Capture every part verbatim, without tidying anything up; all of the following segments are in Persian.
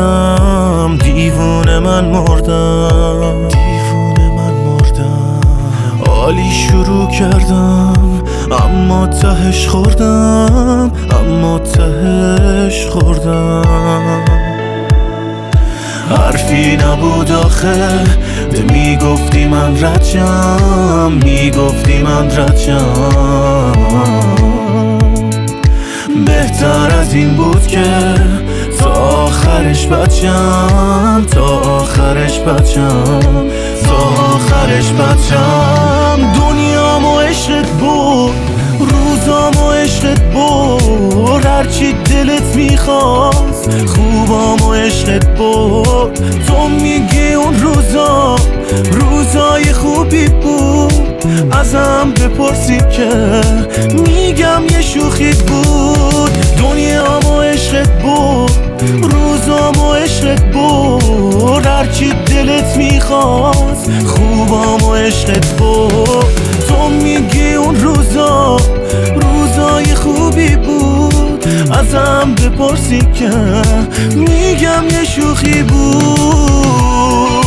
کردم، دیوونه من مردم، دیوونه من مردم. عالی شروع کردم اما تهش خوردم، اما تهش خوردم. حرفی نبود آخه، ده میگفتی من رجم، میگفتی من رجم. بهتر از این بود که تا آخرش بچم، تا آخرش بچم، تا آخرش بچم. دنیام و عشقت بود، روزام و عشقت بود، هرچی دلت میخواست خوبام و عشقت بود. تو میگی اون روزا روزای خوبی بود، ازم بپرسی که میگم یه شوخی بود. دنیام و عشقت بود، روزام و عشقت بود، هرچی دلت میخواست خوبام و عشقت بود. تو میگی اون روزا روزای خوبی بود، ازم بپرسی که میگم یه شوخی بود.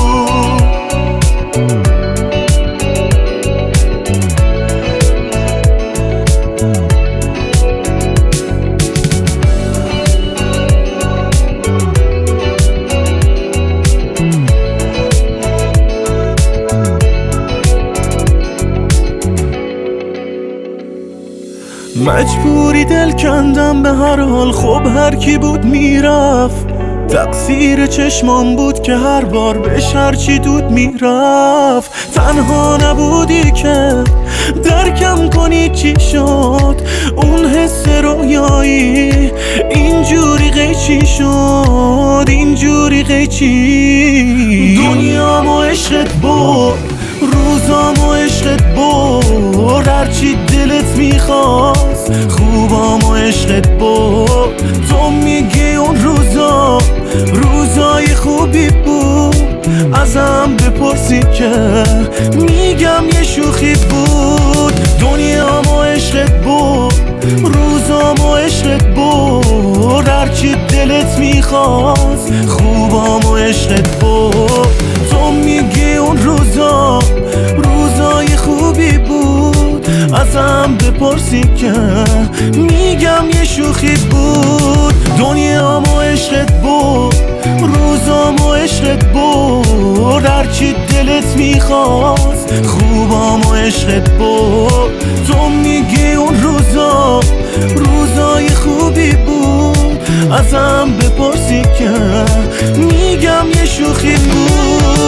مجبوری دل کندم به هر حال، خب هر کی بود میرفت. تقصیر چشمان بود که هر بار بهش هرچی دود میرفت. تنها نبودی که درکم کنی چی شد، اون حس رویایی اینجوری قیچی شد، اینجوری قیچی. دنیام و عشقت بود، روزام و عشقت بود، هرچی دلت میخواست خوبام و عشقت بود. تو میگی اون روزا روزای خوبی بود، ازم بپرسی که میگم یه شوخی بود. دنیام و عشقت بود، روزام و عشقت بود، هرچی دلت میخواست خوبام و عشقت بود. تو میگی اون روزا روزای خوبی بود، ازم بپرسی که میگم یه شوخی بود. دنیام و عشقت بود، روزام و عشقت بود، هرچی دلت میخواست خوبام و عشقت بود. تو میگی اون روزا روزای خوبی بود، ازم بپرسی که میگم یه شوخی بود.